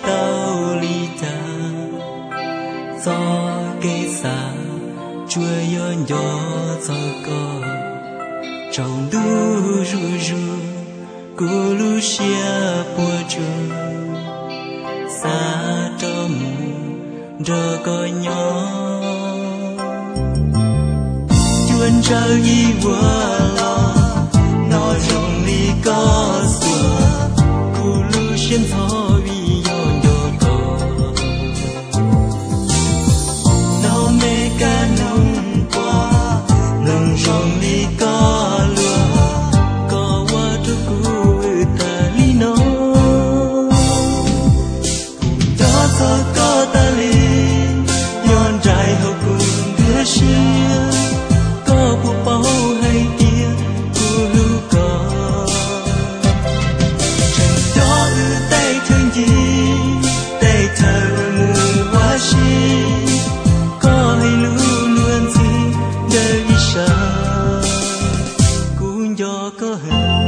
tàu ly ta do cây xa chúa yon gió gió co trong đu ru ru cô lu xia bùa chu xa trong rơ có nhỏ chuan trao y qua lo nó rong ly có xua cô lu xiên thọ vì yon gió co nó mê ca nông qua nông rong ly có lúa có qua tu cu ta ly nó cho có ta ly yon trai hậu cùng đưa xưa có bộ bao hay tia cu lu có chẳng đó tay thương gì tay thở mùi hoa xí có hay lu luôn gì đời xa cũng do có hình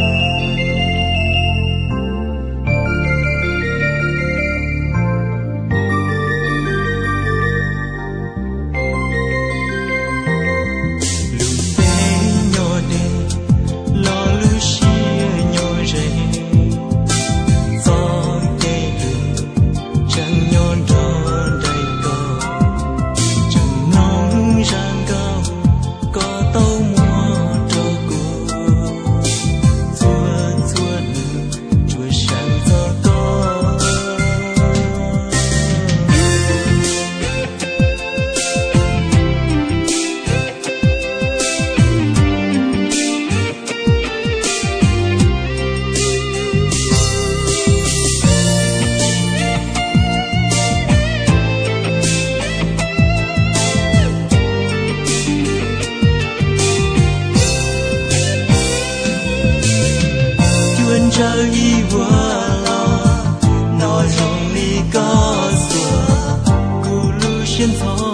trao y qua lo nó rong ly có xua cô lu xiên thọ